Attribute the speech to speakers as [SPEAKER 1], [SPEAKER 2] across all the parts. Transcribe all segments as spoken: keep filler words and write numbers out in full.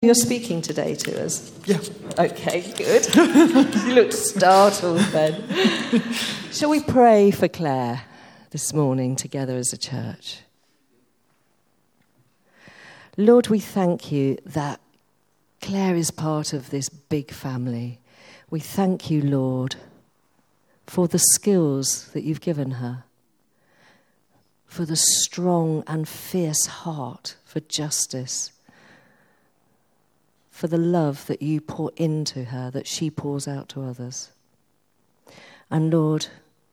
[SPEAKER 1] You're speaking today to us?
[SPEAKER 2] Yeah.
[SPEAKER 1] Okay, good. You looked startled then. Shall we pray for Claire this morning together as a church? Lord, we thank you that Claire is part of this big family. We thank you, Lord, for the skills that you've given her, for the strong and fierce heart for justice, for the love that you pour into her, that she pours out to others. And Lord,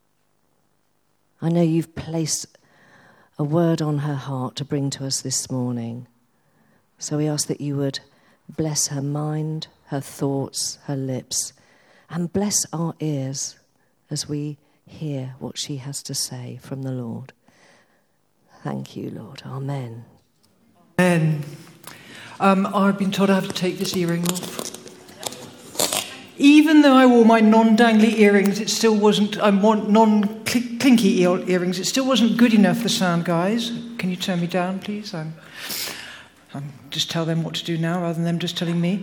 [SPEAKER 1] I know you've placed a word on her heart to bring to us this morning. So we ask that you would bless her mind, her thoughts, her lips, and bless our ears as we hear what she has to say from the Lord. Thank you, Lord. Amen.
[SPEAKER 2] Amen. Um, I've been told I have to take this earring off. Even though I wore my non-dangly earrings, it still wasn't, I want non-clinky earrings, it still wasn't good enough for sound, guys. Can you turn me down, please? I'm, I'm just tell them what to do now rather than them just telling me.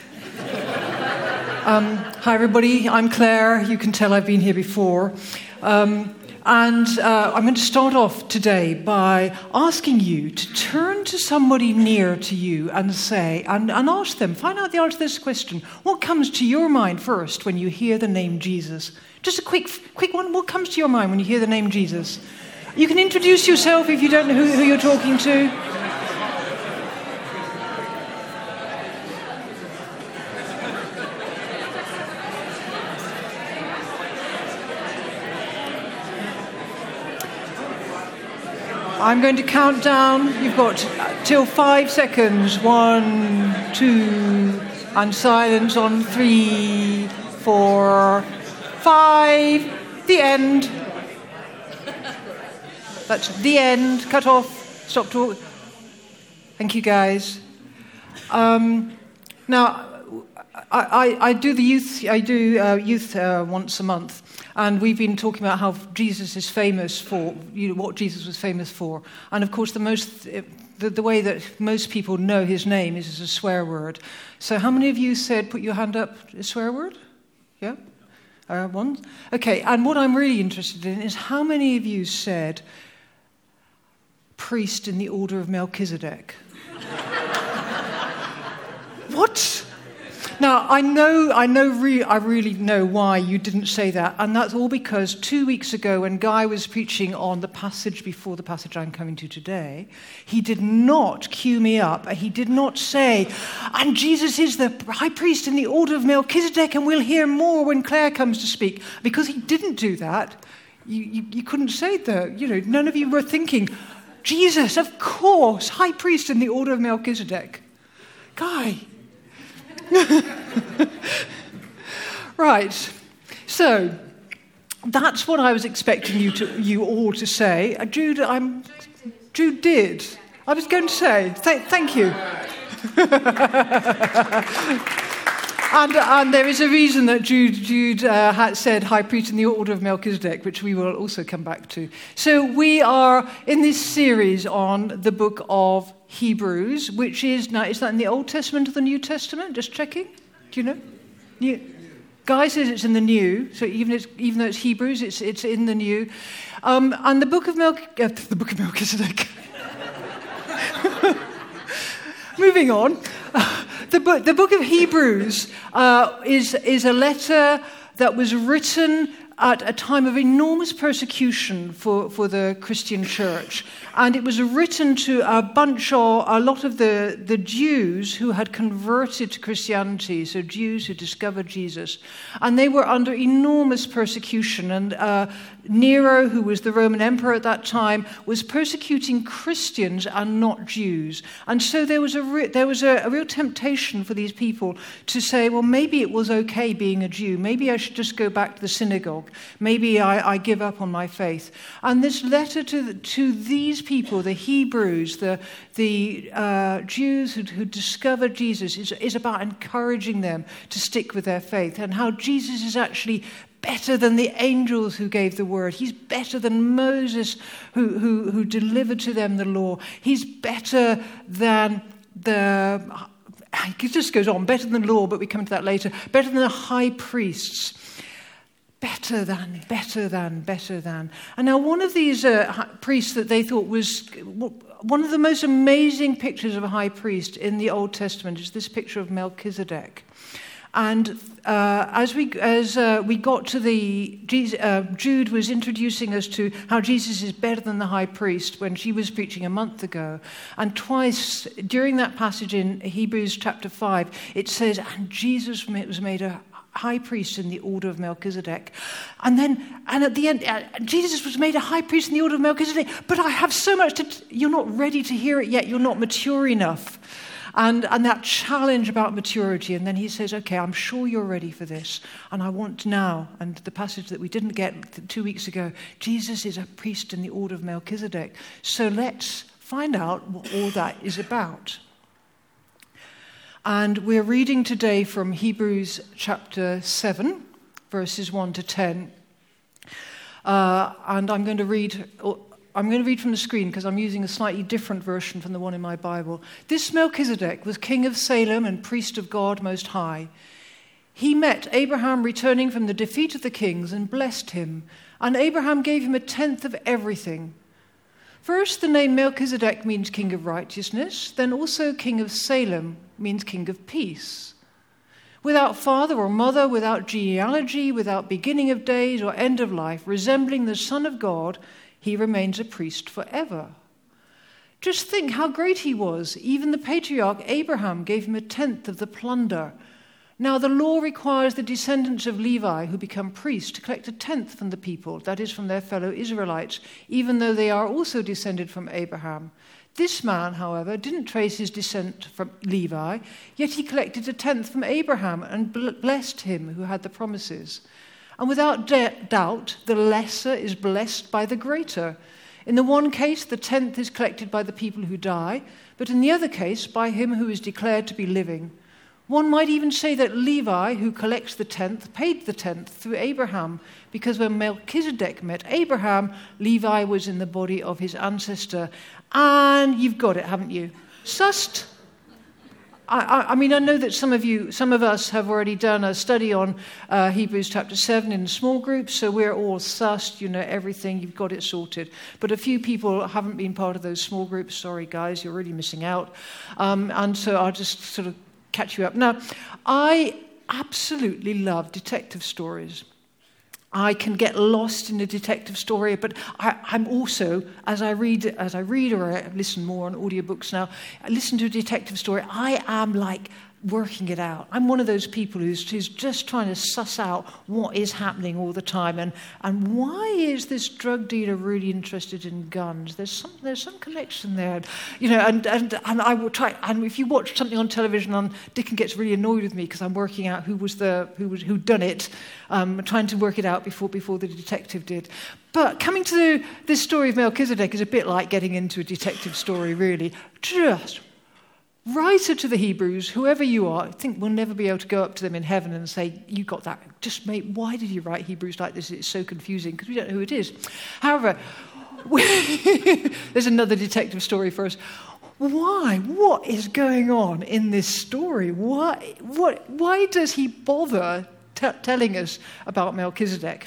[SPEAKER 2] um, hi, everybody. I'm Claire. You can tell I've been here before. Um, And uh, I'm going to start off today by asking you to turn to somebody near to you and say, and, and ask them, find out the answer to this question. What comes to your mind first when you hear the name Jesus? Just a quick quick one. What comes to your mind when you hear the name Jesus? You can introduce yourself if you don't know who, who you're talking to. I'm going to count down. You've got till five seconds. One, two, and silence on three, four, five. The end. That's the end. Cut off. Stop talking. Thank you, guys. Um, now, I, I, I do the youth. I do uh, youth uh, once a month. And we've been talking about how Jesus is famous for, you know, what Jesus was famous for. And of course, the most, the, the way that most people know his name is as a swear word. So how many of you said, put your hand up, a swear word? Yeah? Uh, one? Okay, and what I'm really interested in is how many of you said, priest in the order of Melchizedek? What? Now, I know, I know, re- I really know why you didn't say that, and that's all because two weeks ago when Guy was preaching on the passage before the passage I'm coming to today, he did not cue me up, and he did not say, and Jesus is the high priest in the order of Melchizedek, and we'll hear more when Claire comes to speak. Because he didn't do that, you, you, you couldn't say that. You know, none of you were thinking, Jesus, of course, high priest in the order of Melchizedek. Guy. Right, so that's what I was expecting you to, you all to say. Uh, Jude, I'm. Jude did. I was going to say. Th- thank you. and and there is a reason that Jude Jude uh, had said high priest in the order of Melchizedek, which we will also come back to. So we are in this series on the book of Hebrews, which is now, is that in the Old Testament or the New Testament? Just checking. Do you know? New. Guy says it's in the New, so even it's, even though it's Hebrews, it's it's in the New. Um, and the book of Mel, uh, the book of Melchizedek. Moving on, uh, the book the book of Hebrews uh, is is a letter that was written at a time of enormous persecution for, for the Christian church. And it was written to a bunch of, a lot of the, the Jews who had converted to Christianity, so Jews who discovered Jesus. And they were under enormous persecution. And uh, Nero, who was the Roman emperor at that time, was persecuting Christians and not Jews. And so there was a re- there was a, a real temptation for these people to say, well, maybe it was okay being a Jew. Maybe I should just go back to the synagogue. Maybe I, I give up on my faith. And this letter to the, to these people, the Hebrews, the the uh, Jews who, who discovered Jesus, is, is about encouraging them to stick with their faith, and how Jesus is actually better than the angels who gave the word. He's better than Moses who, who, who delivered to them the law. He's better than the it just goes on, better than law, but we come to that later, better than the high priests. Better than, better than, better than. And now one of these uh, priests that they thought was one of the most amazing pictures of a high priest in the Old Testament is this picture of Melchizedek. And uh, as we as uh, we got to the, Jesus, uh, Jude was introducing us to how Jesus is better than the high priest when she was preaching a month ago. And twice during that passage in Hebrews chapter five, it says, and Jesus was made a high priest in the order of Melchizedek. And then, and at the end, uh, Jesus was made a high priest in the order of Melchizedek. But I have so much to, t- you're not ready to hear it yet. You're not mature enough. And, and that challenge about maturity. And then he says, okay, I'm sure you're ready for this. And I want now, and the passage that we didn't get two weeks ago, Jesus is a priest in the order of Melchizedek. So let's find out what all that is about. And we're reading today from Hebrews chapter seven, verses one to ten. Uh, and I'm going to read... I'm going to read from the screen because I'm using a slightly different version from the one in my Bible. This Melchizedek was king of Salem and priest of God Most High. He met Abraham returning from the defeat of the kings and blessed him, and Abraham gave him a tenth of everything. First, the name Melchizedek means king of righteousness, then also king of Salem means king of peace. Without father or mother, without genealogy, without beginning of days or end of life, resembling the Son of God, he remains a priest forever. Just think how great he was. Even the patriarch Abraham gave him a tenth of the plunder. Now the law requires the descendants of Levi who become priests to collect a tenth from the people, that is from their fellow Israelites, even though they are also descended from Abraham. This man, however, didn't trace his descent from Levi, yet he collected a tenth from Abraham and blessed him who had the promises. And without de- doubt, the lesser is blessed by the greater. In the one case, the tenth is collected by the people who die, but in the other case, by him who is declared to be living. One might even say that Levi, who collects the tenth, paid the tenth through Abraham, because when Melchizedek met Abraham, Levi was in the body of his ancestor. And you've got it, haven't you? Sussed. I, I, I mean, I know that some of you, some of us have already done a study on uh, Hebrews chapter seven in small groups, so we're all sussed, you know, everything, you've got it sorted. But a few people haven't been part of those small groups. Sorry, guys, you're really missing out. Um, and so I'll just sort of catch you up. Now, I absolutely love detective stories. I can get lost in a detective story, but I, I'm also, as I read, as I read or I listen more on audiobooks now, I listen to a detective story, I am like working it out. I'm one of those people who's, who's just trying to suss out what is happening all the time, and and why is this drug dealer really interested in guns? There's some there's some connection there, you know. And and and I will try. And if you watch something on television, on Dickon gets really annoyed with me because I'm working out who was the who was who done it, um, trying to work it out before before the detective did. But coming to the, this story of Melchizedek is a bit like getting into a detective story, really. Just writer to the Hebrews, whoever you are, I think we'll never be able to go up to them in heaven and say, you got that. Just mate, why did you write Hebrews like this? It's so confusing because we don't know who it is. However, there's another detective story for us. Why? What is going on in this story? Why, what, why does he bother t- telling us about Melchizedek?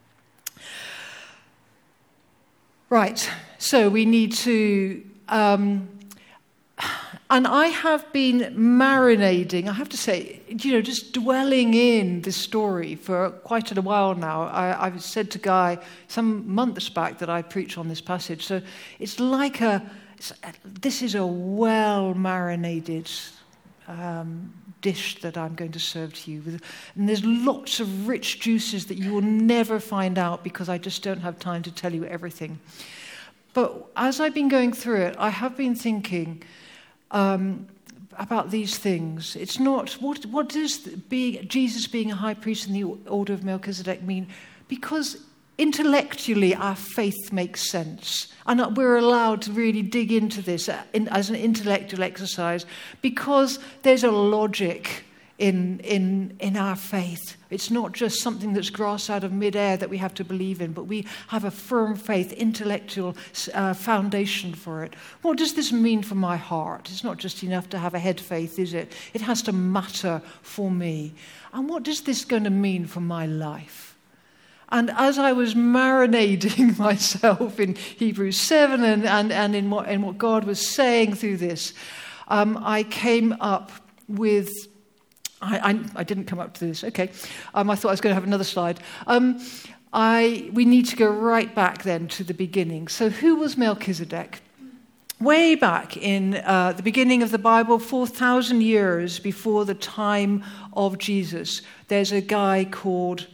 [SPEAKER 2] Right, so we need to... Um, And I have been marinating, I have to say, you know, just dwelling in this story for quite a while now. I, I've said to Guy some months back that I preach on this passage. So it's like a, it's, this is a well-marinated um, dish that I'm going to serve to you. And there's lots of rich juices that you will never find out because I just don't have time to tell you everything. But as I've been going through it, I have been thinking... Um, about these things. It's not, what, what does being, Jesus being a high priest in the order of Melchizedek mean? Because intellectually our faith makes sense. And we're allowed to really dig into this in, as an intellectual exercise because there's a logic in, in, in our faith. It's not just something that's grasped out of midair that we have to believe in, but we have a firm faith, intellectual uh, foundation for it. What does this mean for my heart? It's not just enough to have a head faith, is it? It has to matter for me. And what does this going to mean for my life? And as I was marinating myself in Hebrews seven and, and, and in, what, in what God was saying through this, um, I came up with... I, I, I didn't come up to this. Okay. Um, I thought I was going to have another slide. Um, I, we need to go right back then to the beginning. So who was Melchizedek? Way back in uh, the beginning of the Bible, four thousand years before the time of Jesus, there's a guy called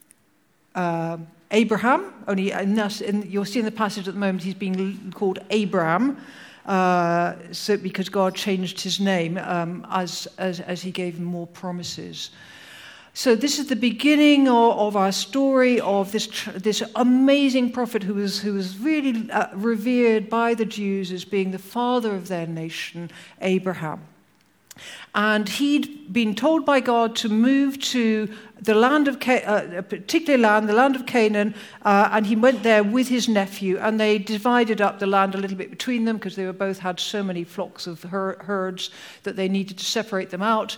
[SPEAKER 2] uh, Abraham. Only in this, in, you'll see in the passage at the moment he's being called Abram. Uh, so because God changed his name um, as, as as he gave him more promises. So this is the beginning of, of our story of this tr- this amazing prophet who was who was really uh, revered by the Jews as being the father of their nation, Abraham. And he'd been told by God to move to the land of Ca- uh, a particular land, the land of Canaan, uh, and he went there with his nephew, and they divided up the land a little bit between them because they were both had so many flocks of her- herds that they needed to separate them out.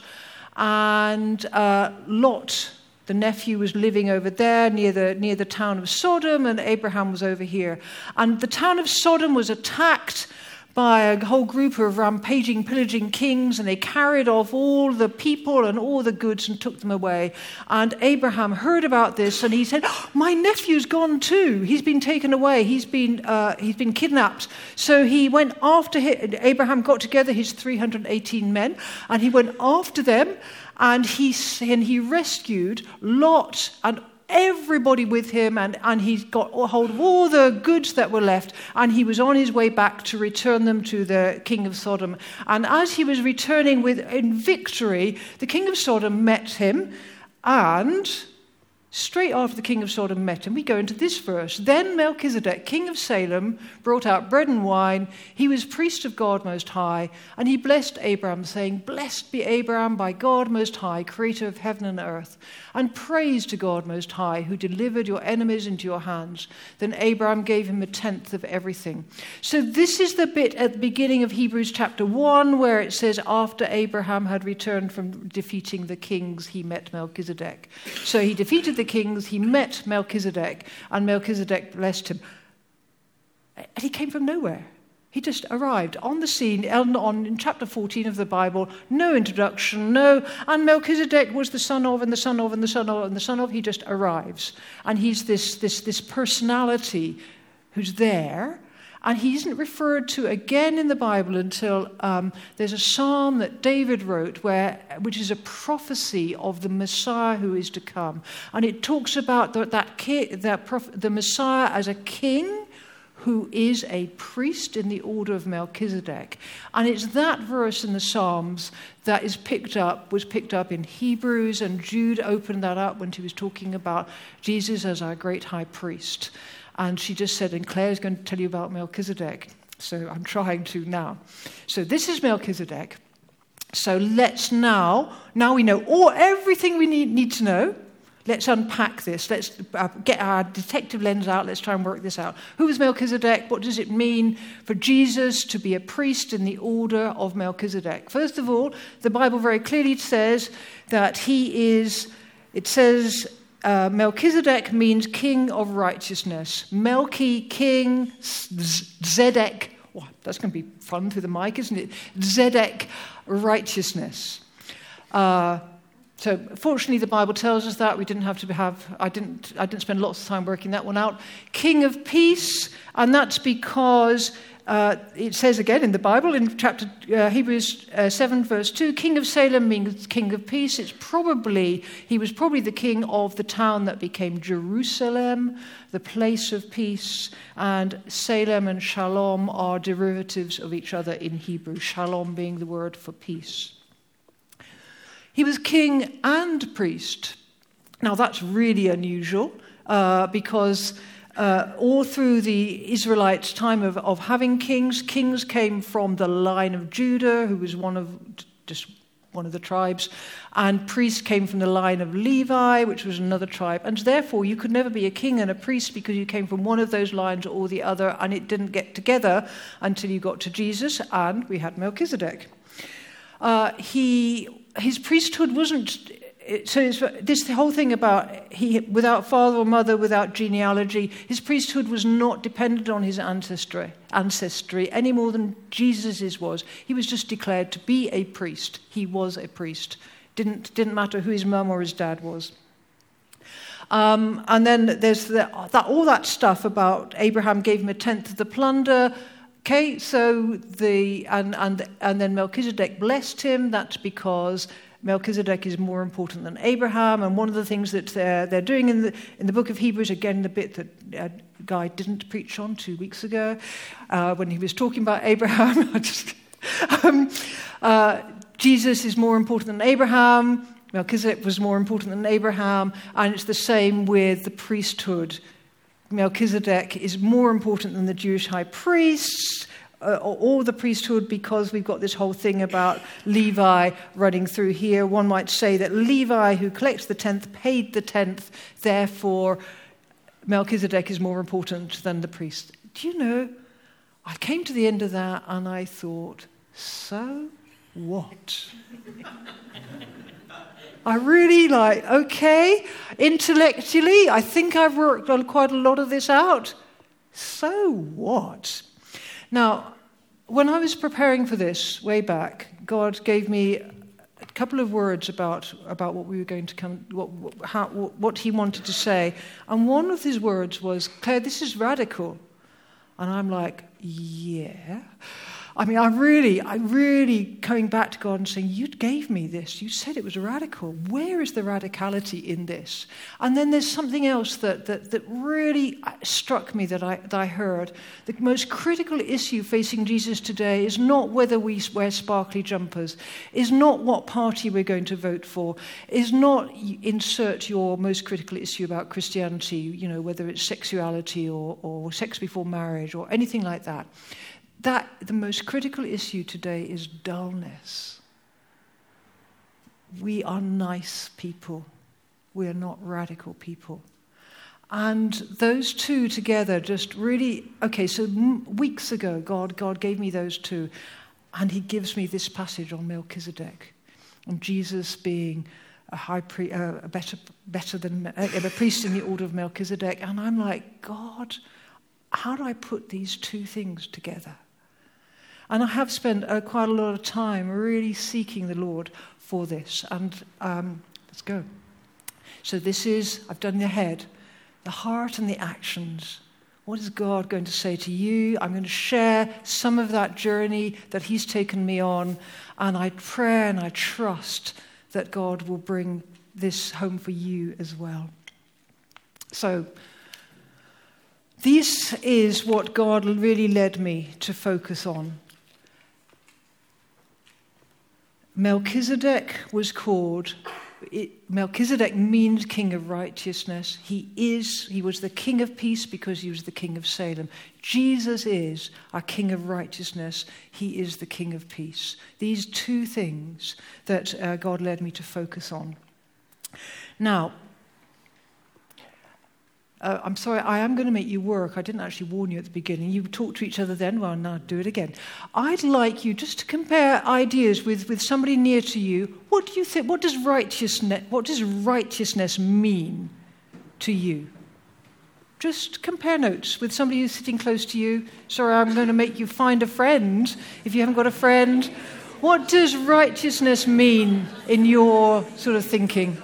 [SPEAKER 2] And uh, Lot, the nephew, was living over there near the near the town of Sodom, and Abraham was over here. And the town of Sodom was attacked by a whole group of rampaging, pillaging kings, and they carried off all the people and all the goods and took them away. And Abraham heard about this, and he said, oh, my nephew's gone too. He's been taken away. He's been uh, he's been kidnapped. So he went after him. Abraham got together his three hundred eighteen men, and he went after them, and he, and he rescued Lot and everybody with him, and, and he got a hold of all the goods that were left, and he was on his way back to return them to the king of Sodom. And as he was returning with in victory, the king of Sodom met him, and straight after the king of Sodom met him, we go into this verse. Then Melchizedek, king of Salem, brought out bread and wine. He was priest of God Most High, and he blessed Abraham, saying, Blessed be Abraham by God Most High, creator of heaven and earth, and praise to God Most High, who delivered your enemies into your hands. Then Abraham gave him a tenth of everything. So this is the bit at the beginning of Hebrews chapter one, where it says, after Abraham had returned from defeating the kings, he met Melchizedek. So he defeated the kings, he met Melchizedek, and Melchizedek blessed him. And he came from nowhere. He just arrived on the scene on, on, in chapter fourteen of the Bible, no introduction, no, and Melchizedek was the son of, and the son of, and the son of, and the son of, he just arrives. And he's this, this, this personality who's there, and he isn't referred to again in the Bible until um, there's a psalm that David wrote, where, which is a prophecy of the Messiah who is to come. And it talks about the, that, ki- that prof- the Messiah as a king who is a priest in the order of Melchizedek. And it's that verse in the Psalms that is picked up, was picked up in Hebrews, and Jude opened that up when she was talking about Jesus as our great high priest. And she just said, and Claire's going to tell you about Melchizedek. So I'm trying to now. So this is Melchizedek. So let's now, now we know all everything we need, need to know. Let's unpack this. Let's uh, get our detective lens out. Let's try and work this out. Who was Melchizedek? What does it mean for Jesus to be a priest in the order of Melchizedek? First of all, the Bible very clearly says that he is, it says, uh, Melchizedek means king of righteousness. Melchi, king, Zedek. Oh, that's going to be fun through the mic, isn't it? Zedek, righteousness. Uh, So fortunately, the Bible tells us that. We didn't have to have, I didn't I didn't spend lots of time working that one out. King of peace, and that's because uh, it says again in the Bible, in chapter uh, Hebrews uh, seven, verse two, King of Salem means king of peace. It's probably, he was probably the king of the town that became Jerusalem, the place of peace, and Salem and Shalom are derivatives of each other in Hebrew, Shalom being the word for peace. He was king and priest. Now, that's really unusual uh, because uh, all through the Israelites' time of, of having kings, kings came from the line of Judah, who was one of just one of the tribes, and priest came from the line of Levi, which was another tribe, and therefore you could never be a king and a priest because you came from one of those lines or the other, and it didn't get together until you got to Jesus, and we had Melchizedek. Uh, he, his priesthood wasn't, so it's, this the whole thing about he without father or mother, without genealogy, his priesthood was not dependent on his ancestry, ancestry any more than Jesus's was. He was just declared to be a priest. He was a priest. Didn't didn't matter who his mum or his dad was. Um, and then there's the, that all that stuff about Abraham gave him a tenth of the plunder. Okay, so the and and and then Melchizedek blessed him. That's because Melchizedek is more important than Abraham. And one of the things that they're they're doing in the in the book of Hebrews, again, the bit that uh, Guy didn't preach on two weeks ago, uh, when he was talking about Abraham. I just, um, uh, Jesus is more important than Abraham. Melchizedek was more important than Abraham, and it's the same with the priesthood. Melchizedek is more important than the Jewish high priests uh, or, or the priesthood, because we've got this whole thing about Levi running through here. One might say that Levi, who collects the tenth, paid the tenth, therefore Melchizedek is more important than the priest. Do you know, I came to the end of that and I thought, so what? I really like, okay, intellectually, I think I've worked on quite a lot of this out. So what? Now, when I was preparing for this way back, God gave me a couple of words about, about what we were going to come, what, how, what he wanted to say. And one of his words was, Claire, this is radical. And I'm like, yeah. I mean, I really, I really coming back to God and saying, you gave me this. You said it was radical. Where is the radicality in this? And then there's something else that that, that really struck me that I, that I heard. The most critical issue facing Jesus today is not whether we wear sparkly jumpers, is not what party we're going to vote for, is not insert your most critical issue about Christianity, you know, whether it's sexuality or, or sex before marriage or anything like that. That the most critical issue today is dullness. We are nice people. We are not radical people. And those two together just really, okay, so weeks ago, God, God gave me those two, and he gives me this passage on Melchizedek, on Jesus being a high pri- uh, a better, better than uh, a priest in the order of Melchizedek. And I'm like, God, how do I put these two things together? And I have spent uh, quite a lot of time really seeking the Lord for this. And um, let's go. So this is, I've done the head, the heart and the actions. What is God going to say to you? I'm going to share some of that journey that he's taken me on. And I pray and I trust that God will bring this home for you as well. So this is what God really led me to focus on. Melchizedek was called, it, Melchizedek means king of righteousness. He is, he was the king of peace because he was the king of Salem. Jesus is our king of righteousness. He is the king of peace. These two things that uh, God led me to focus on. Now, Uh, I'm sorry, I am going to make you work. I didn't actually warn you at the beginning. You talk to each other then. Well, now do it again. I'd like you just to compare ideas with, with somebody near to you. What do you think? What does righteousness, what does righteousness mean to you? Just compare notes with somebody who's sitting close to you. Sorry, I'm going to make you find a friend if you haven't got a friend. What does righteousness mean in your sort of thinking?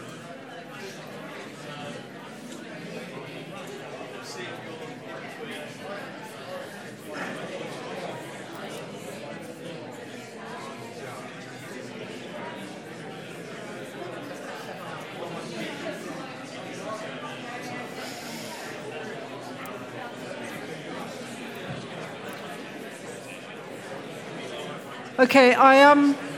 [SPEAKER 2] Okay, I am. Um,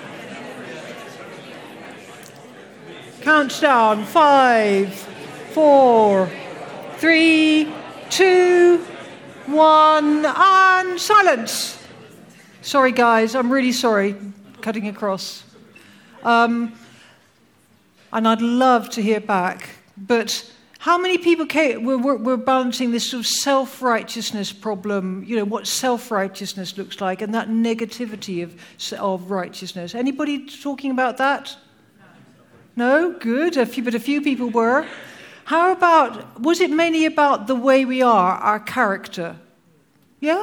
[SPEAKER 2] count down. Five, four, three, two, one, and silence. Sorry, guys. I'm really sorry. Cutting across. Um, and I'd love to hear back. But how many people came, were, were, were balancing this sort of self-righteousness problem, you know, what self-righteousness looks like, and that negativity of, of righteousness? Anybody talking about that? No? Good. A few, but a few people were. How about, was it mainly about the way we are, our character? Yeah?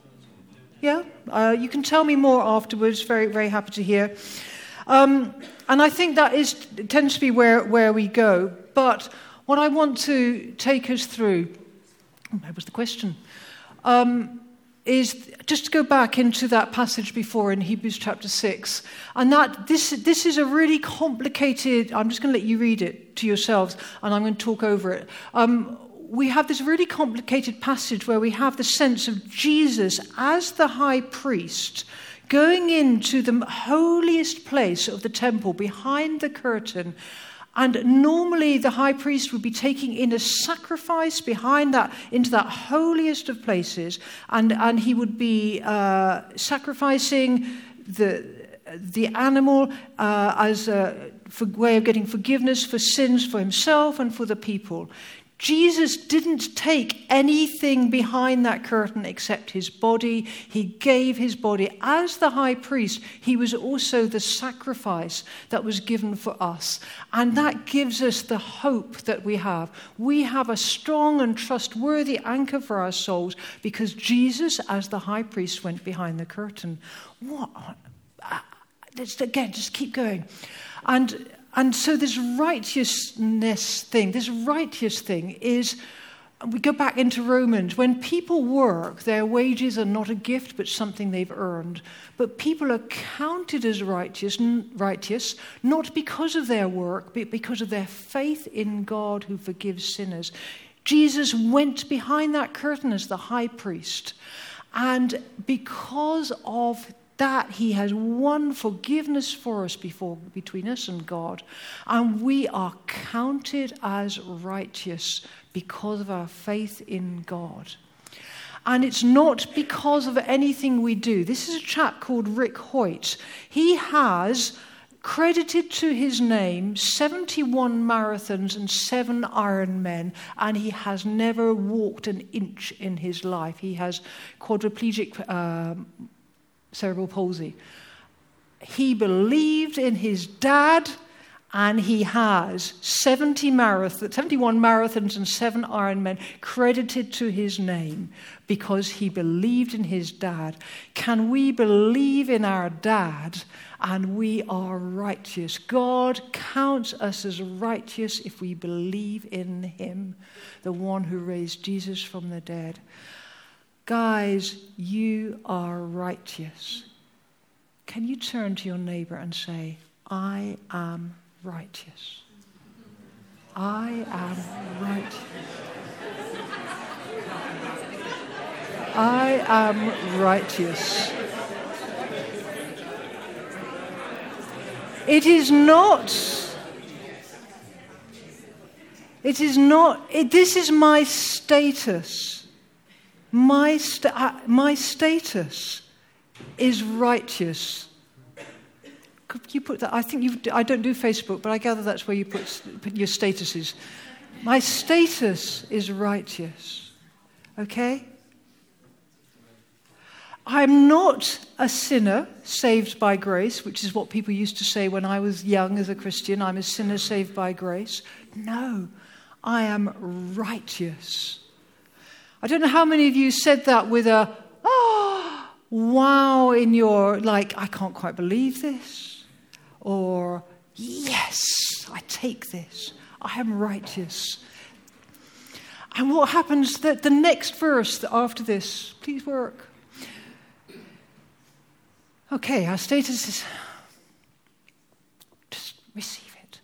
[SPEAKER 2] Yeah? Uh, you can tell me more afterwards. Very, very happy to hear. Um, and I think that is tends to be where, where we go. But what I want to take us through, that was the question, um, is just to go back into that passage before in Hebrews chapter six. And that this, this is a really complicated, I'm just going to let you read it to yourselves, and I'm going to talk over it. Um, we have this really complicated passage where we have the sense of Jesus as the high priest going into the holiest place of the temple, behind the curtain. And normally the high priest would be taking in a sacrifice behind that, into that holiest of places, and, and he would be uh, sacrificing the, the animal uh, as a for, way of getting forgiveness for sins for himself and for the people. Jesus didn't take anything behind that curtain except his body. He gave his body. As the high priest, he was also the sacrifice that was given for us. And that gives us the hope that we have. We have a strong and trustworthy anchor for our souls because Jesus, as the high priest, went behind the curtain. What? Let's, again, just keep going. And... And so this righteousness thing, this righteous thing is, we go back into Romans, when people work, their wages are not a gift, but something they've earned. But people are counted as righteous, righteous, not because of their work, but because of their faith in God who forgives sinners. Jesus went behind that curtain as the high priest. And because of that, he has won forgiveness for us before, between us and God. And we are counted as righteous because of our faith in God. And it's not because of anything we do. This is a chap called Rick Hoyt. He has credited to his name seventy-one marathons and seven Ironmen, and he has never walked an inch in his life. He has quadriplegic um, cerebral palsy. He believed in his dad, and he has seventy marathon, seventy-one marathons and seven Ironmen credited to his name because he believed in his dad. Can we believe in our dad and we are righteous? God counts us as righteous if we believe in him, the one who raised Jesus from the dead. Guys, you are righteous. Can you turn to your neighbor and say, I am righteous. I am righteous. I am righteous. It is not, it is not, it, this is my status. My, sta- uh, my status is righteous. Could you put that? I think you. I don't do Facebook, but I gather that's where you put, put your statuses. My status is righteous. Okay? I'm not a sinner saved by grace, which is what people used to say when I was young as a Christian. I'm a sinner saved by grace. No, I am righteous. I don't know how many of you said that with a, oh, wow, in your, like, I can't quite believe this. Or, yes, I take this. I am righteous. And what happens, that the next verse after this, please work. Okay, our status is, just receive it.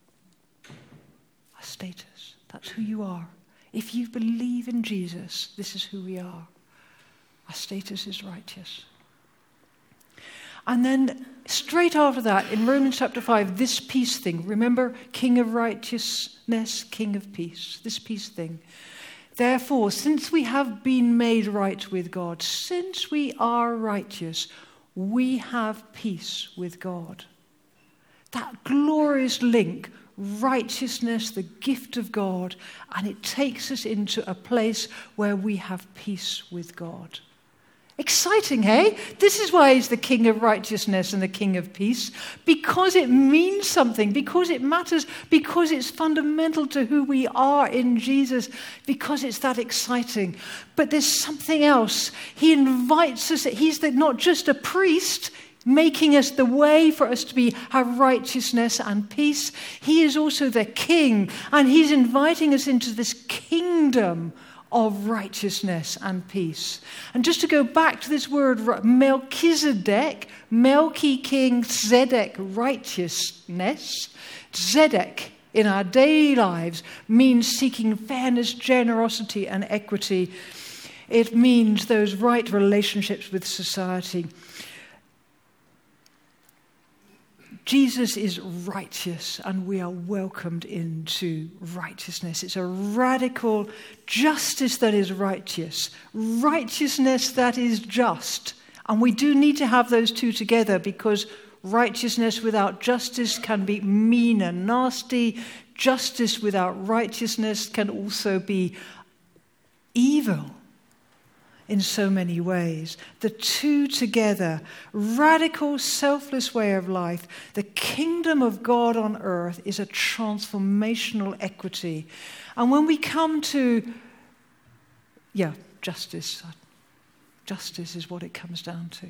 [SPEAKER 2] Our status, that's who you are. If you believe in Jesus, this is who we are. Our status is righteous. And then straight after that, in Romans chapter five, this peace thing. Remember, King of righteousness, King of peace. This peace thing. Therefore, since we have been made right with God, since we are righteous, we have peace with God. that glorious link, righteousness, the gift of God, and it takes us into a place where we have peace with God. Exciting, hey? This is why he's the King of righteousness and the King of peace, because it means something, because it matters, because it's fundamental to who we are in Jesus, because it's that exciting. But there's something else. He invites us, he's the, not just a priest, making us the way for us to be have righteousness and peace. He is also the King, and he's inviting us into this kingdom of righteousness and peace. And just to go back to this word Melchizedek, Melchi King, Zedek, righteousness. Zedek in our daily lives means seeking fairness, generosity, and equity. It means those right relationships with society. Jesus is righteous, and we are welcomed into righteousness. It's a radical justice that is righteous, righteousness that is just. And we do need to have those two together, because righteousness without justice can be mean and nasty. Justice without righteousness can also be evil in so many ways. The two together, radical, selfless way of life. The kingdom of God on earth is a transformational equity. And when we come to, yeah, justice, justice is what it comes down to.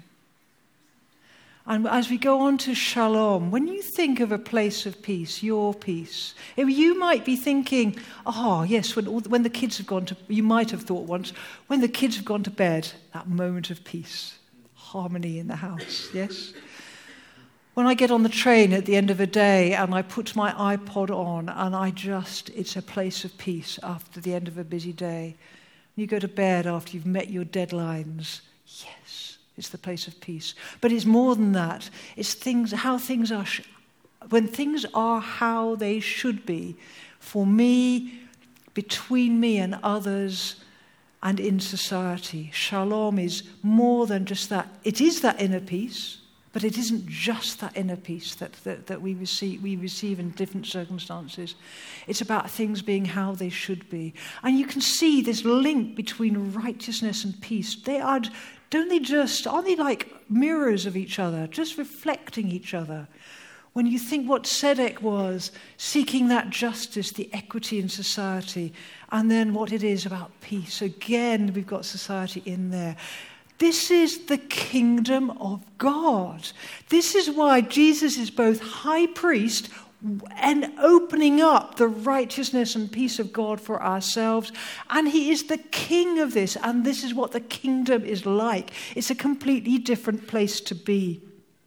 [SPEAKER 2] And as we go on to shalom, when you think of a place of peace, your peace, you might be thinking, oh, yes, when, when the kids have gone to, you might have thought once, when the kids have gone to bed, that moment of peace, harmony in the house, yes? When I get on the train at the end of a day and I put my iPod on and I just, it's a place of peace after the end of a busy day. You go to bed after you've met your deadlines, yes. It's the place of peace. But it's more than that. It's things, how things are, sh- when things are how they should be, for me, between me and others, and in society. Shalom is more than just that. It is that inner peace, but it isn't just that inner peace that, that, that we receive, we receive in different circumstances. It's about things being how they should be. And you can see this link between righteousness and peace. They are, don't they just, aren't they like mirrors of each other, just reflecting each other? When you think what Zedek was, seeking that justice, the equity in society, and then what it is about peace. Again, we've got society in there. This is the kingdom of God. This is why Jesus is both high priest and opening up the righteousness and peace of God for ourselves. And he is the king of this. And this is what the kingdom is like. It's a completely different place to be.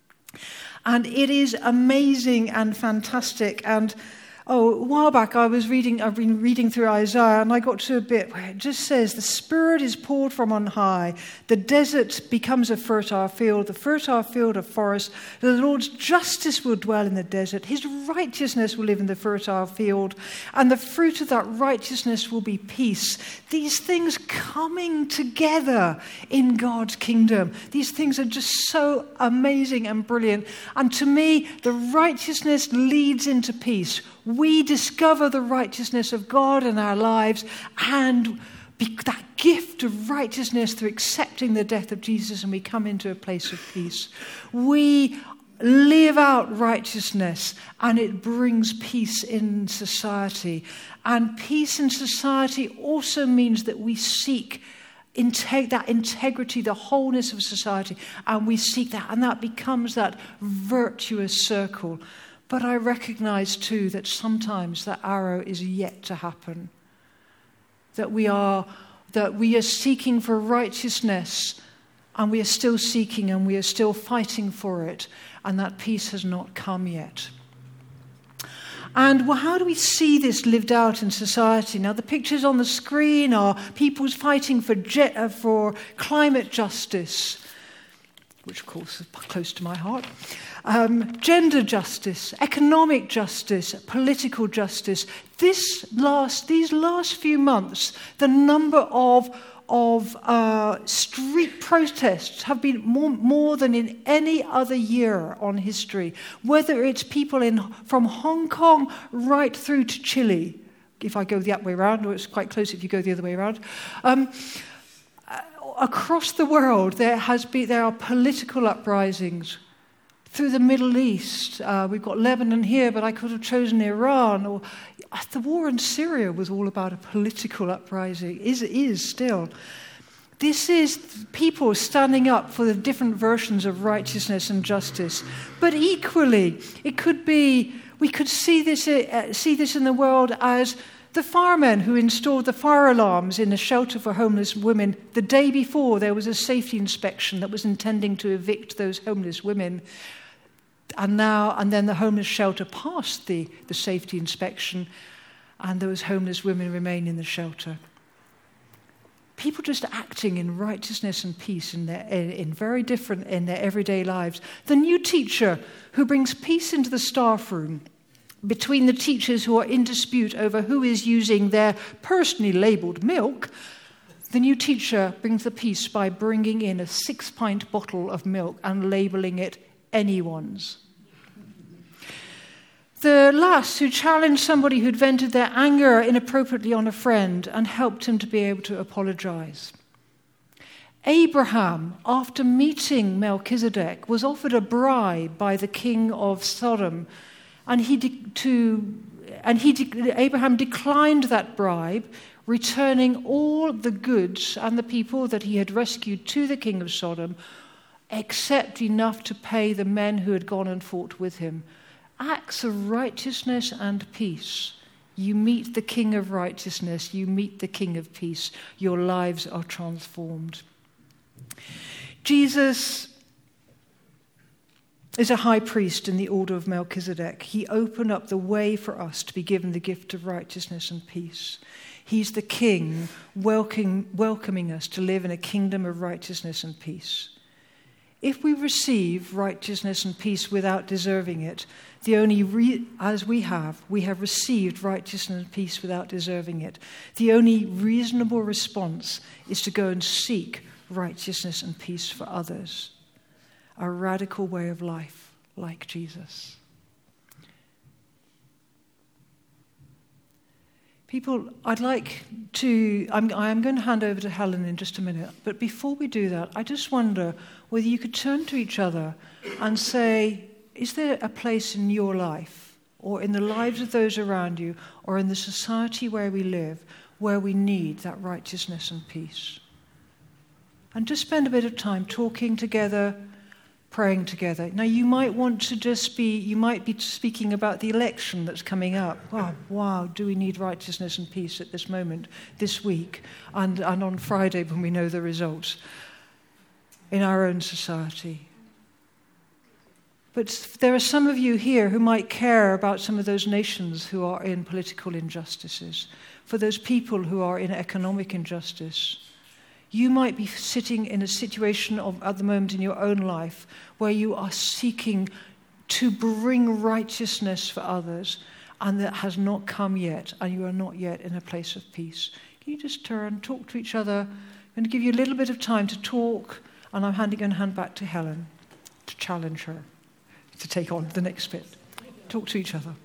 [SPEAKER 2] And it is amazing and fantastic. And oh, a while back I was reading, I've been reading through Isaiah, and I got to a bit where it just says, the Spirit is poured from on high. The desert becomes a fertile field, the fertile field a forest. The Lord's justice will dwell in the desert. His righteousness will live in the fertile field. And the fruit of that righteousness will be peace. These things coming together in God's kingdom. These things are just so amazing and brilliant. And to me, the righteousness leads into peace. We discover the righteousness of God in our lives, and that gift of righteousness through accepting the death of Jesus, and we come into a place of peace. We live out righteousness, and it brings peace in society. And peace in society also means that we seek Integ- that integrity, the wholeness of society, and we seek that, and that becomes that virtuous circle. But I recognize too that sometimes that arrow is yet to happen. That we are that we are seeking for righteousness, and we are still seeking, and we are still fighting for it, and that peace has not come yet. And well, how do we see this lived out in society? Now, the pictures on the screen are people's fighting for jet, uh, for climate justice, which of course is close to my heart. Um, gender justice, economic justice, political justice. This last, these last few months, the number of of uh, street protests have been more, more than in any other year on history, whether it's people in from Hong Kong right through to Chile, if I go the other way around, or it's quite close if you go the other way around. Um, across the world, there has been there are political uprisings. Through the Middle East, uh, we've got Lebanon here, but I could have chosen Iran. Or the war in Syria was all about a political uprising. Is is still. This is people standing up for the different versions of righteousness and justice. But equally, it could be we could see this uh, see this in the world as the firemen who installed the fire alarms in a shelter for homeless women the day before there was a safety inspection that was intending to evict those homeless women. And now, and then the homeless shelter passed the, the safety inspection, and those homeless women remain in the shelter. People just acting in righteousness and peace in their in, in very different in their everyday lives. The new teacher who brings peace into the staff room between the teachers who are in dispute over who is using their personally labelled milk. The new teacher brings the peace by bringing in a six-pint bottle of milk and labelling it anyone's. The lass who challenged somebody who'd vented their anger inappropriately on a friend and helped him to be able to apologize. Abraham, after meeting Melchizedek, was offered a bribe by the king of Sodom, and he de- to and he de- Abraham declined that bribe, returning all the goods and the people that he had rescued to the king of Sodom, except enough to pay the men who had gone and fought with him. Acts of righteousness and peace. You meet the King of righteousness, you meet the King of peace. Your lives are transformed. Jesus is a high priest in the order of Melchizedek. He opened up the way for us to be given the gift of righteousness and peace. He's the King welcoming, welcoming us to live in a kingdom of righteousness and peace. If we receive righteousness and peace without deserving it, the only re- as we have, we have received righteousness and peace without deserving it. The only reasonable response is to go and seek righteousness and peace for others. A radical way of life like Jesus. People, I'd like to, I'm, I'm going to hand over to Helen in just a minute, but before we do that, I just wonder whether you could turn to each other and say, is there a place in your life, or in the lives of those around you, or in the society where we live, where we need that righteousness and peace? And just spend a bit of time talking together, praying together. Now, you might want to just be, you might be speaking about the election that's coming up. Wow, wow, do we need righteousness and peace at this moment, this week, and, and on Friday when we know the results in our own society? But there are some of you here who might care about some of those nations who are in political injustices, for those people who are in economic injustice. You might be sitting in a situation of, at the moment in your own life where you are seeking to bring righteousness for others, and that has not come yet, and you are not yet in a place of peace. Can you just turn, talk to each other? I'm going to give you a little bit of time to talk, and I'm handing going to hand back to Helen to challenge her to take on the next bit. Talk to each other.